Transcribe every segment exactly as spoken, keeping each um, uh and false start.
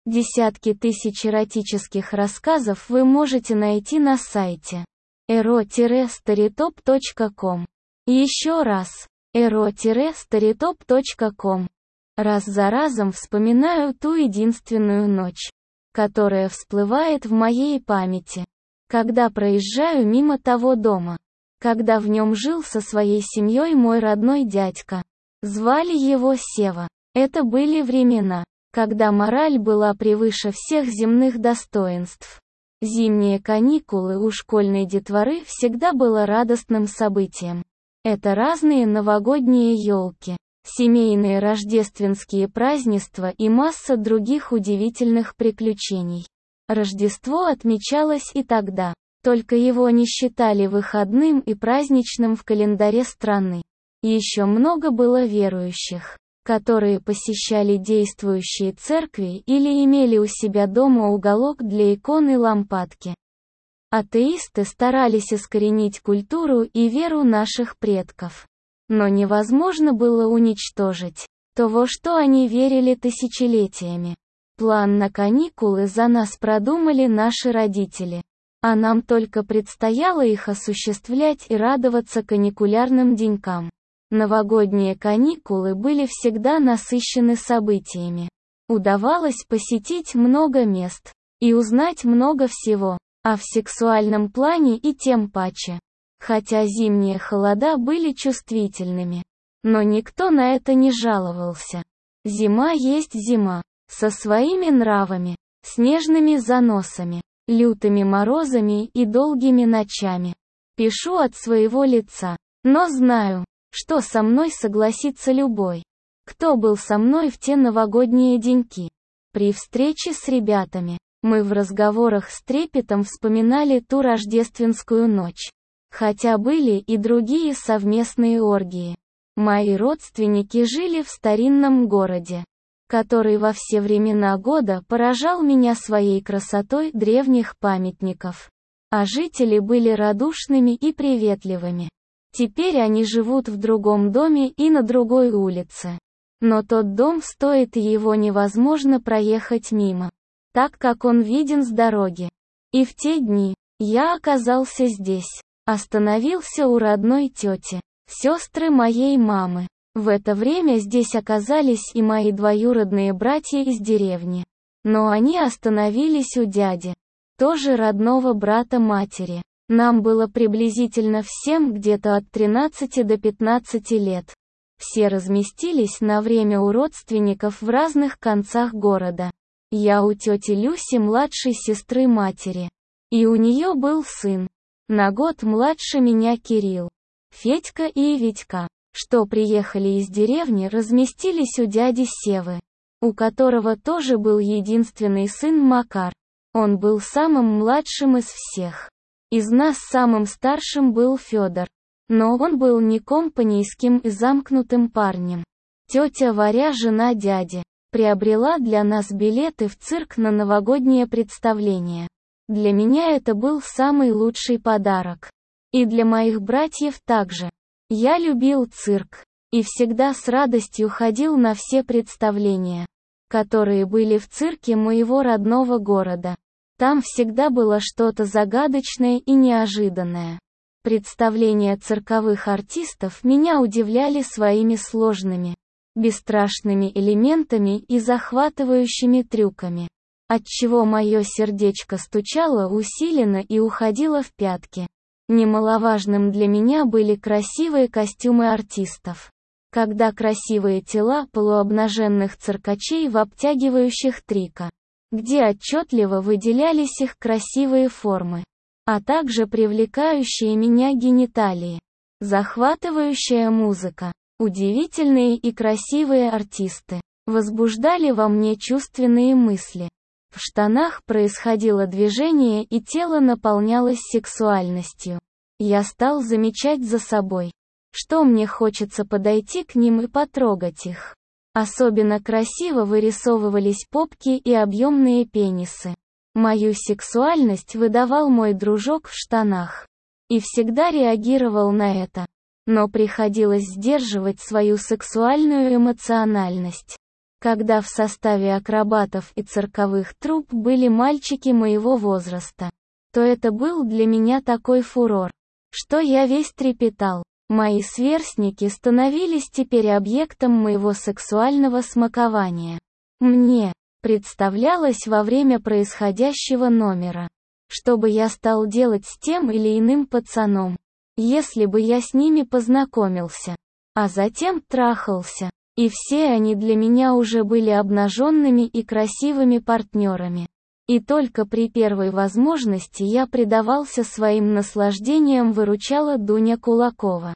Десятки тысяч эротических рассказов вы можете найти на сайте эро старитоп точка ком. Еще раз, эро старитоп точка ком. Раз за разом вспоминаю ту единственную ночь, которая всплывает в моей памяти, когда проезжаю мимо того дома, когда в нем жил со своей семьей мой родной дядька. Звали его Сева. Это были времена, когда мораль была превыше всех земных достоинств. Зимние каникулы у школьной детворы всегда было радостным событием. Это разные новогодние елки, семейные рождественские празднества и масса других удивительных приключений. Рождество отмечалось и тогда, только его не считали выходным и праздничным в календаре страны. Еще много было верующих, которые посещали действующие церкви или имели у себя дома уголок для икон и лампадки. Атеисты старались искоренить культуру и веру наших предков. Но невозможно было уничтожить то, во что они верили тысячелетиями. План на каникулы за нас продумали наши родители, а нам только предстояло их осуществлять и радоваться каникулярным денькам. Новогодние каникулы были всегда насыщены событиями. Удавалось посетить много мест и узнать много всего, а в сексуальном плане и тем паче. Хотя зимние холода были чувствительными, но никто на это не жаловался. Зима есть зима, со своими нравами, снежными заносами, лютыми морозами и долгими ночами. Пишу от своего лица, но знаю, что со мной согласится любой, кто был со мной в те новогодние деньки. При встрече с ребятами, мы в разговорах с трепетом вспоминали ту рождественскую ночь. Хотя были и другие совместные оргии. Мои родственники жили в старинном городе, который во все времена года поражал меня своей красотой древних памятников. А жители были радушными и приветливыми. Теперь они живут в другом доме и на другой улице. Но тот дом стоит, и его невозможно проехать мимо, так как он виден с дороги. И в те дни я оказался здесь, остановился у родной тети, сестры моей мамы. В это время здесь оказались и мои двоюродные братья из деревни. Но они остановились у дяди, тоже родного брата матери. Нам было приблизительно всем где-то от тринадцати до пятнадцати лет. Все разместились на время у родственников в разных концах города. Я у тети Люси, младшей сестры матери. И у нее был сын, на год младше меня, Кирилл. Федька и Витька, что приехали из деревни, разместились у дяди Севы, у которого тоже был единственный сын Макар. Он был самым младшим из всех. Из нас самым старшим был Федор. Но он был не компанейским и замкнутым парнем. Тетя Варя, жена дяди, приобрела для нас билеты в цирк на новогоднее представление. Для меня это был самый лучший подарок. И для моих братьев также. Я любил цирк. И всегда с радостью ходил на все представления, которые были в цирке моего родного города. Там всегда было что-то загадочное и неожиданное. Представления цирковых артистов меня удивляли своими сложными, бесстрашными элементами и захватывающими трюками, отчего мое сердечко стучало усиленно и уходило в пятки. Немаловажным для меня были красивые костюмы артистов. Когда красивые тела полуобнаженных циркачей в обтягивающих трико, где отчетливо выделялись их красивые формы, а также привлекающие меня гениталии, захватывающая музыка, удивительные и красивые артисты, возбуждали во мне чувственные мысли. В штанах происходило движение и тело наполнялось сексуальностью. Я стал замечать за собой, что мне хочется подойти к ним и потрогать их. Особенно красиво вырисовывались попки и объемные пенисы. Мою сексуальность выдавал мой дружок в штанах. И всегда реагировал на это. Но приходилось сдерживать свою сексуальную эмоциональность. когда в составе акробатов и цирковых труп были мальчики моего возраста, то это был для меня такой фурор, что я весь трепетал. Мои сверстники становились теперь объектом моего сексуального смакования. Мне представлялось во время происходящего номера, что бы я стал делать с тем или иным пацаном, если бы я с ними познакомился, а затем трахался, и все они для меня уже были обнаженными и красивыми партнерами. И только при первой возможности я предавался своим наслаждениям, выручала Дуня Кулакова.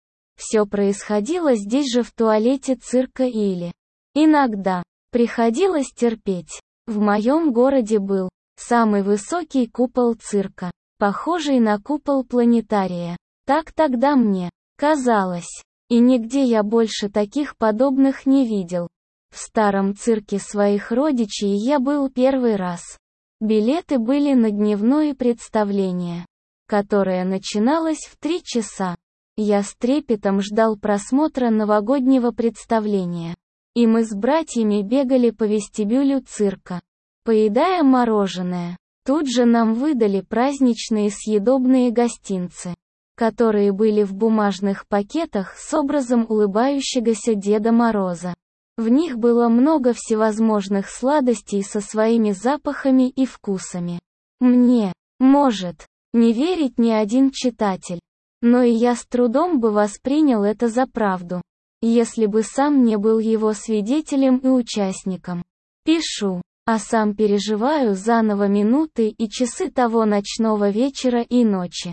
Все происходило здесь же в туалете цирка или иногда приходилось терпеть. В моем городе был самый высокий купол цирка, похожий на купол планетария. Так тогда мне казалось. И нигде я больше таких подобных не видел. В старом цирке своих родичей я был первый раз. Билеты были на дневное представление, которое начиналось в три часа. Я с трепетом ждал просмотра новогоднего представления. И мы с братьями бегали по вестибюлю цирка, поедая мороженое. Тут же нам выдали праздничные съедобные гостинцы, которые были в бумажных пакетах с образом улыбающегося Деда Мороза. В них было много всевозможных сладостей со своими запахами и вкусами. Мне, может, не верить ни один читатель, но и я с трудом бы воспринял это за правду, если бы сам не был его свидетелем и участником. Пишу, а сам переживаю заново минуты и часы того ночного вечера и ночи,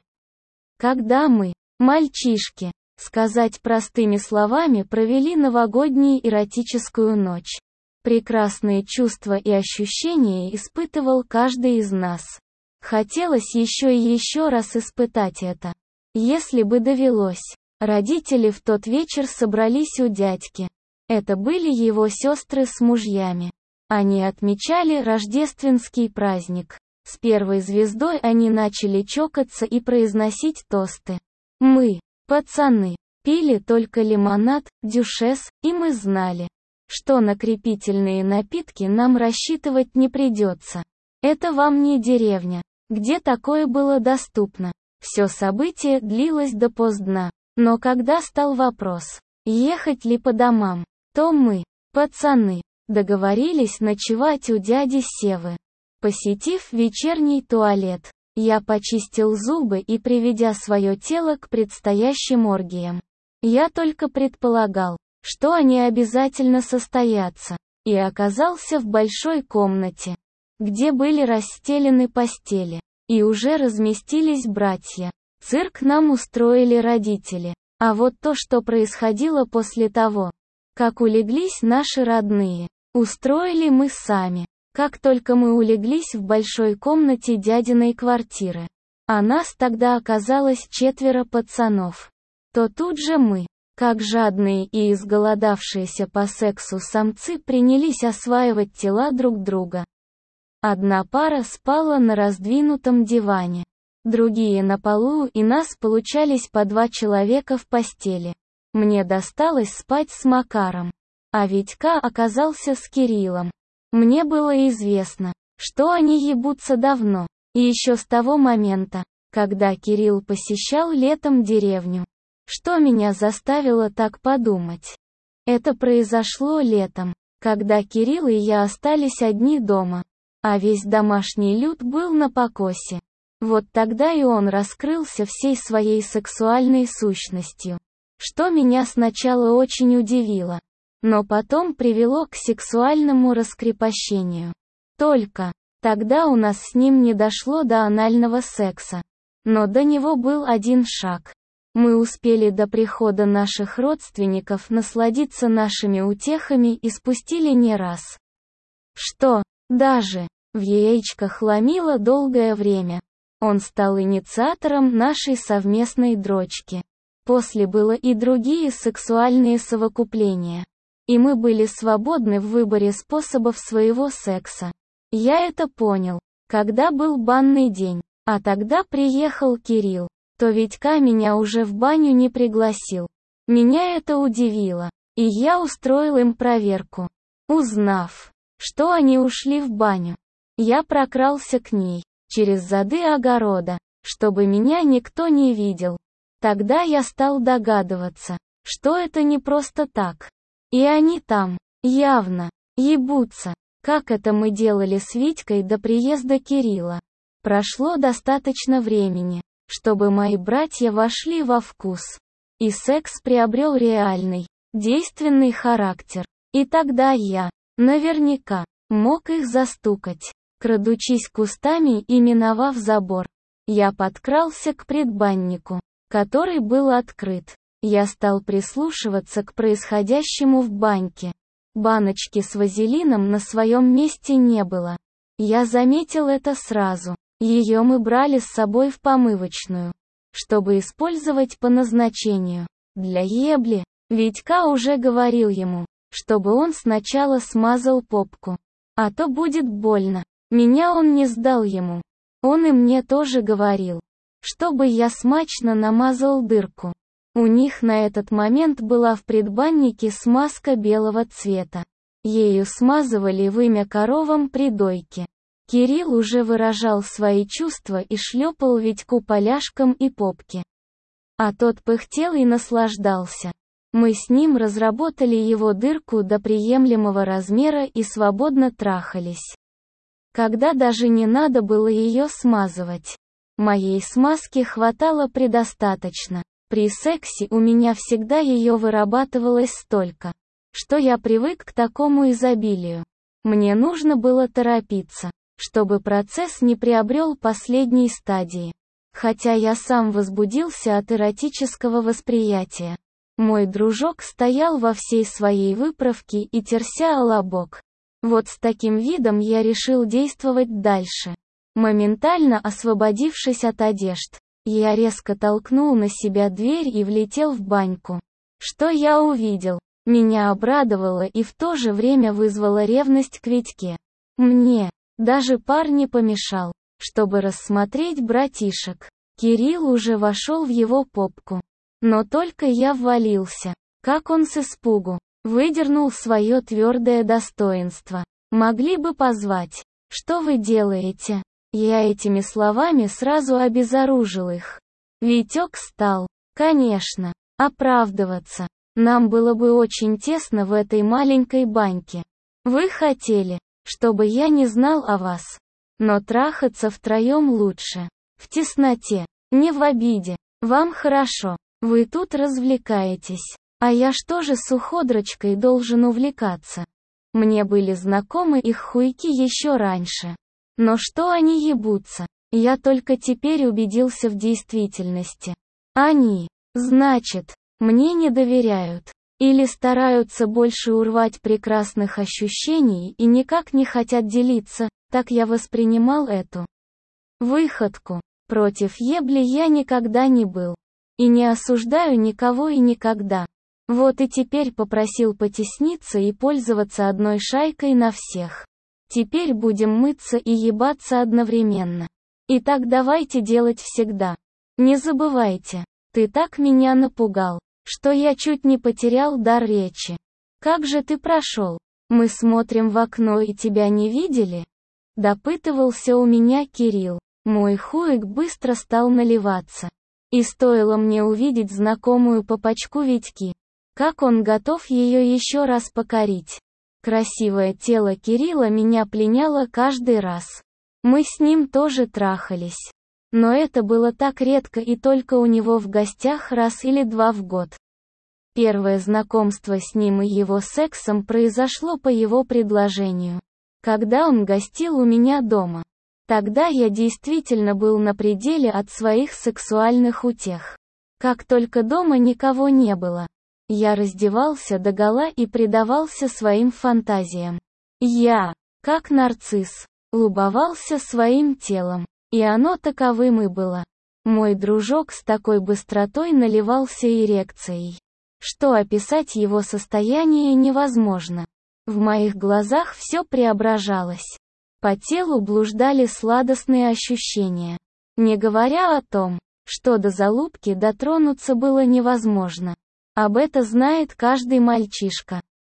когда мы, мальчишки, сказать простыми словами, провели новогоднюю эротическую ночь. Прекрасные чувства и ощущения испытывал каждый из нас. Хотелось еще и еще раз испытать это. Если бы довелось. Родители в тот вечер собрались у дядьки. Это были его сестры с мужьями. Они отмечали рождественский праздник. С первой звездой они начали чокаться и произносить тосты. Мы, пацаны, пили только лимонад, дюшес, и мы знали, что на крепительные напитки нам рассчитывать не придется. Это вам не деревня, где такое было доступно. Все событие длилось до поздна. Но когда стал вопрос, ехать ли по домам, то мы, пацаны, договорились ночевать у дяди Севы. Посетив вечерний туалет, я почистил зубы и, приведя свое тело к предстоящим оргиям, я только предполагал, что они обязательно состоятся, и оказался в большой комнате, где были расстелены постели, и уже разместились братья. Цирк нам устроили родители, а вот то, что происходило после того, как улеглись наши родные, устроили мы сами. Как только мы улеглись в большой комнате дядиной квартиры, а нас тогда оказалось четверо пацанов, то тут же мы, как жадные и изголодавшиеся по сексу самцы, принялись осваивать тела друг друга. Одна пара спала на раздвинутом диване, другие на полу, и нас получались по два человека в постели. Мне досталось спать с Макаром, а Витька оказался с Кириллом. Мне было известно, что они ебутся давно, и еще с того момента, когда Кирилл посещал летом деревню. Что меня заставило так подумать? Это произошло летом, когда Кирилл и я остались одни дома, а весь домашний люд был на покосе. Вот тогда и он раскрылся всей своей сексуальной сущностью, что меня сначала очень удивило, но потом привело к сексуальному раскрепощению. Только тогда у нас с ним не дошло до анального секса. Но до него был один шаг. Мы успели до прихода наших родственников насладиться нашими утехами и спустили не раз. Что, даже, в яичках ломило долгое время. Он стал инициатором нашей совместной дрочки. После было и другие сексуальные совокупления. И мы были свободны в выборе способов своего секса. Я это понял, когда был банный день, а тогда приехал Кирилл, то Витька меня уже в баню не пригласил. Меня это удивило, и я устроил им проверку. Узнав, что они ушли в баню, я прокрался к ней, через зады огорода, чтобы меня никто не видел. Тогда я стал догадываться, что это не просто так. И они там, явно, ебутся, как это мы делали с Витькой до приезда Кирилла. Прошло достаточно времени, чтобы мои братья вошли во вкус. И секс приобрел реальный, действенный характер. И тогда я, наверняка, мог их застукать. Крадучись кустами и миновав забор, я подкрался к предбаннику, который был открыт. Я стал прислушиваться к происходящему в баньке. Баночки с вазелином на своем месте не было. Я заметил это сразу. Ее мы брали с собой в помывочную, чтобы использовать по назначению. Для ебли, Витька уже говорил ему, чтобы он сначала смазал попку. А то будет больно. Меня он не сдал ему. Он и мне тоже говорил, чтобы я смачно намазал дырку. У них на этот момент была в предбаннике смазка белого цвета. Ею смазывали вымя коровам при дойке. Кирилл уже выражал свои чувства и шлепал Витьку по ляжкам и попке. А тот пыхтел и наслаждался. Мы с ним разработали его дырку до приемлемого размера и свободно трахались. Когда даже не надо было ее смазывать. Моей смазки хватало предостаточно. При сексе у меня всегда ее вырабатывалось столько, что я привык к такому изобилию. Мне нужно было торопиться, чтобы процесс не приобрел последней стадии. Хотя я сам возбудился от эротического восприятия. Мой дружок стоял во всей своей выправке и терся о лобок. Вот с таким видом я решил действовать дальше. Моментально освободившись от одежд, я резко толкнул на себя дверь и влетел в баньку. Что я увидел, меня обрадовало и в то же время вызвало ревность к Витьке. Мне даже пар не помешал, чтобы рассмотреть братишек. Кирилл уже вошел в его попку. Но только я ввалился, как он с испугу выдернул свое твердое достоинство. Могли бы позвать. Что вы делаете? Я этими словами сразу обезоружил их. Витек стал, конечно, оправдываться. Нам было бы очень тесно в этой маленькой баньке. Вы хотели, чтобы я не знал о вас. Но трахаться втроем лучше. В тесноте, не в обиде. Вам хорошо, вы тут развлекаетесь. А я что же с уходрочкой должен увлекаться? Мне были знакомы их хуйки еще раньше. Но что они ебутся? Я только теперь убедился в действительности. Они, значит, мне не доверяют. Или стараются больше урвать прекрасных ощущений и никак не хотят делиться, так я воспринимал эту выходку. Против ебли я никогда не был. И не осуждаю никого и никогда. Вот и теперь попросил потесниться и пользоваться одной шайкой на всех. Теперь будем мыться и ебаться одновременно. Итак, давайте делать всегда. Не забывайте, ты так меня напугал, что я чуть не потерял дар речи. Как же ты прошел? Мы смотрим в окно и тебя не видели? Допытывался у меня Кирилл. Мой хуик быстро стал наливаться. И стоило мне увидеть знакомую попочку Витьки, как он готов ее еще раз покорить. Красивое тело Кирилла меня пленяло каждый раз. Мы с ним тоже трахались. Но это было так редко и только у него в гостях раз или два в год. Первое знакомство с ним и его сексом произошло по его предложению, когда он гостил у меня дома. Тогда я действительно был на пределе от своих сексуальных утех. Как только дома никого не было, я раздевался догола и предавался своим фантазиям. Я, как нарцисс, любовался своим телом, и оно таковым и было. Мой дружок с такой быстротой наливался эрекцией, что описать его состояние невозможно. В моих глазах все преображалось. По телу блуждали сладостные ощущения. Не говоря о том, что до залупки дотронуться было невозможно. Об этом знает каждый мальчишка.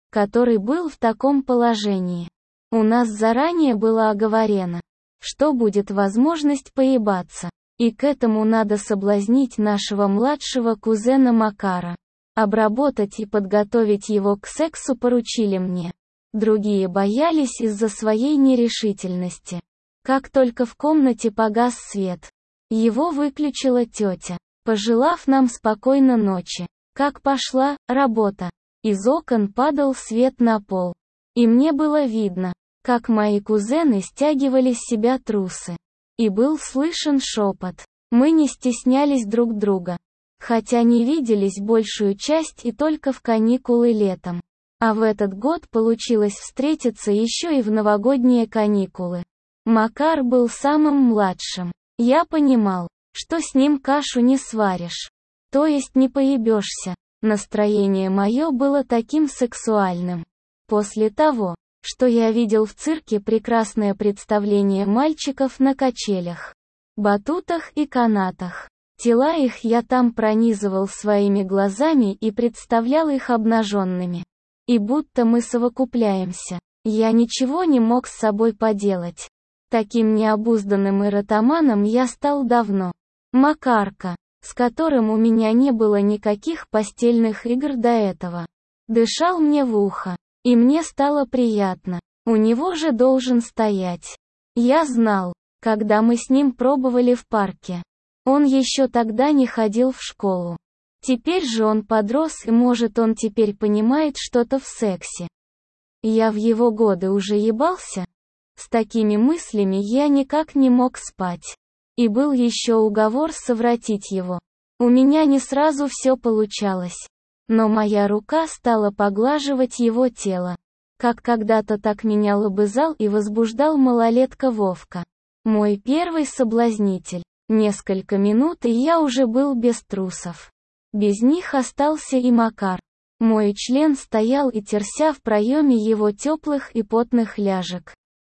который был в таком положении. У нас заранее было оговорено, что будет возможность поебаться, и к этому надо соблазнить нашего младшего кузена Макара. Обработать и подготовить его к сексу поручили мне. Другие боялись из-за своей нерешительности. Как только в комнате погас свет, его выключила тетя, пожелав нам спокойной ночи. Как пошла работа. Из окон падал свет на пол. И мне было видно, как мои кузены стягивали с себя трусы. И был слышен шепот. Мы не стеснялись друг друга. Хотя не виделись большую часть и только в каникулы летом. А в этот год получилось встретиться еще и в новогодние каникулы. Макар был самым младшим. Я понимал, что с ним кашу не сваришь. То есть не поебешься. Настроение мое было таким сексуальным. После того, что я видел в цирке прекрасное представление мальчиков на качелях, батутах и канатах. Тела их я там пронизывал своими глазами и представлял их обнаженными. И будто мы совокупляемся. Я ничего не мог с собой поделать. Таким необузданным эротоманом я стал давно. Макарка, с которым у меня не было никаких постельных игр до этого, дышал мне в ухо. И мне стало приятно. У него же должен стоять. Я знал, когда мы с ним пробовали в парке. Он еще тогда не ходил в школу. Теперь же он подрос, и может он теперь понимает что-то в сексе. Я в его годы уже ебался. С такими мыслями я никак не мог спать. И был еще уговор совратить его. У меня не сразу все получалось. Но моя рука стала поглаживать его тело. Как когда-то так меня лобызал и возбуждал малолетка Вовка. Мой первый соблазнитель. Несколько минут, и я уже был без трусов. Без них остался и Макар. Мой член стоял и терся в проеме его теплых и потных ляжек.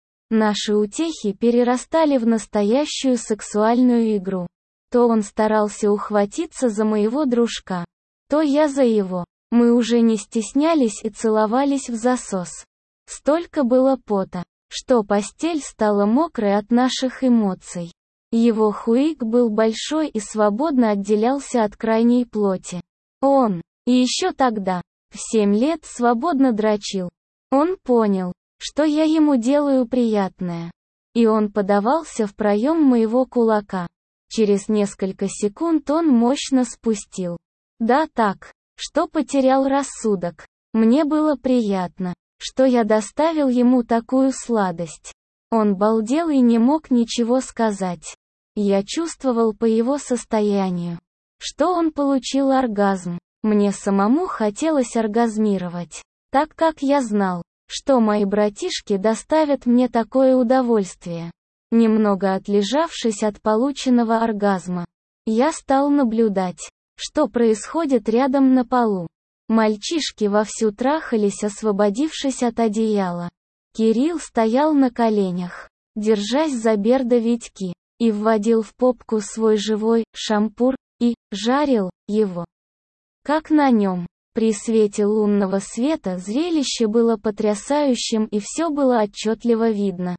Наши утехи перерастали в настоящую сексуальную игру. То он старался ухватиться за моего дружка, то я за его. Мы уже не стеснялись и целовались в засос. Столько было пота, что постель стала мокрой от наших эмоций. Его хуик был большой и свободно отделялся от крайней плоти. Он, и еще тогда, в семь лет свободно дрочил. Он понял, что я ему делаю приятное. И он подавался в проем моего кулака. Через несколько секунд он мощно спустил. Да так, что потерял рассудок. Мне было приятно, что я доставил ему такую сладость. Он балдел и не мог ничего сказать. Я чувствовал по его состоянию, что он получил оргазм. Мне самому хотелось оргазмировать, так как я знал, что мои братишки доставят мне такое удовольствие. Немного отлежавшись от полученного оргазма, я стал наблюдать, что происходит рядом на полу. Мальчишки вовсю трахались, освободившись от одеяла. Кирилл стоял на коленях, держась за бердо Витьки, и вводил в попку свой живой шампур, и жарил его. Как на нем, при свете лунного света, зрелище было потрясающим, и все было отчетливо видно.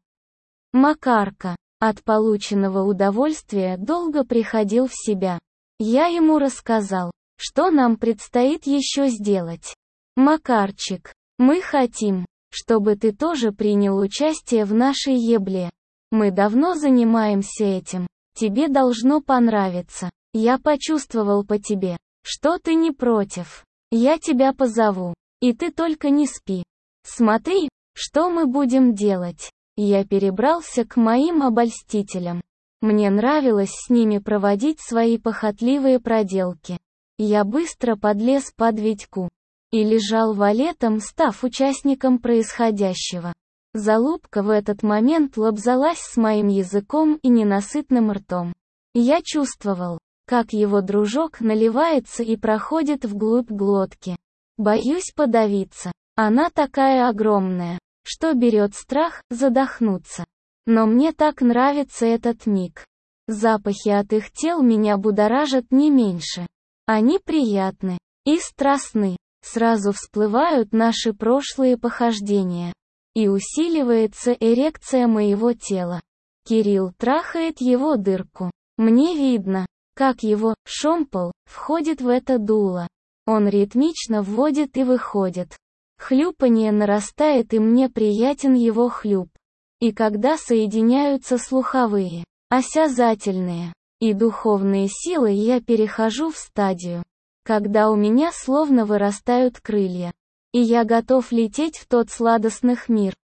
Макарка, от полученного удовольствия, долго приходил в себя. Я ему рассказал, что нам предстоит еще сделать. Макарчик, мы хотим, чтобы ты тоже принял участие в нашей ебле. Мы давно занимаемся этим. Тебе должно понравиться. Я почувствовал по тебе, что ты не против. Я тебя позову. И ты только не спи. Смотри, что мы будем делать. Я перебрался к моим обольстителям. Мне нравилось с ними проводить свои похотливые проделки. Я быстро подлез под Витьку. И лежал валетом, став участником происходящего. Залупка в этот момент лобзалась с моим языком и ненасытным ртом. Я чувствовал, как его дружок наливается и проходит вглубь глотки. Боюсь подавиться. Она такая огромная, что берет страх задохнуться. Но мне так нравится этот миг. Запахи от их тел меня будоражат не меньше. Они приятны и страстны. Сразу всплывают наши прошлые похождения. И усиливается эрекция моего тела. Кирилл трахает его дырку. Мне видно, как его шомпол входит в это дуло. Он ритмично вводит и выходит. Хлюпанье нарастает, и мне приятен его хлюп. И когда соединяются слуховые, осязательные и духовные силы, я перехожу в стадию, когда у меня словно вырастают крылья, и я готов лететь в тот сладостный мир,